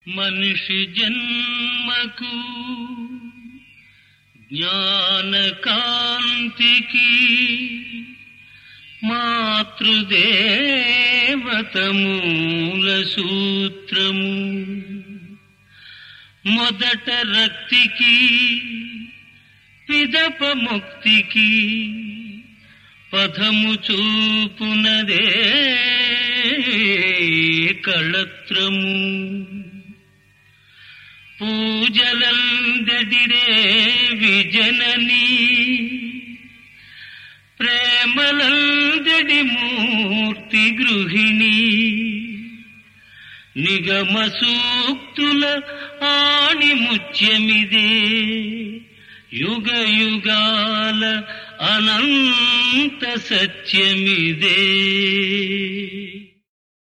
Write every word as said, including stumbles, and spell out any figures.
మనిషి జన్మకు జ్ఞాన కాంతికి మాతృదేవత మూల సూత్రము. మొదట రక్తికి పిదప ముక్తికి పథము చూపునదే కళత్రము. పూజలందడిరే విజనని ప్రేమలందడి మూర్తి గృహిణి. నిగమ సూక్తుల ఆణిముత్యమిదే యుగ యుగాల అనంత సత్యమిదే.